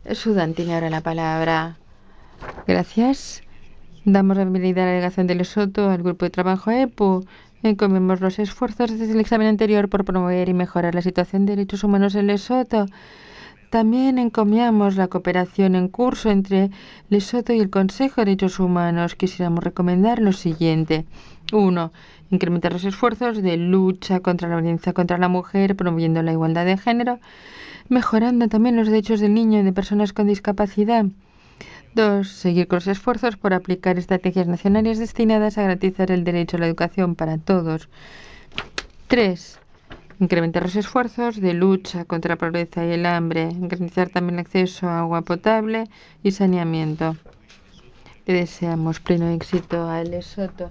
Sudán tiene ahora la palabra. Gracias. Damos la bienvenida a la delegación de Lesoto al grupo de trabajo EPU. Encomendamos los esfuerzos desde el examen anterior por promover y mejorar la situación de derechos humanos en Lesoto. También encomiamos la cooperación en curso entre Lesoto y el Consejo de Derechos Humanos. Quisiéramos recomendar lo siguiente. 1. Incrementar los esfuerzos de lucha contra la violencia contra la mujer, promoviendo la igualdad de género, mejorando también los derechos del niño y de personas con discapacidad. 2. Seguir con los esfuerzos por aplicar estrategias nacionales destinadas a garantizar el derecho a la educación para todos. 3. Incrementar los esfuerzos de lucha contra la pobreza y el hambre. Garantizar también el acceso a agua potable y saneamiento. Le deseamos pleno éxito a Lesoto.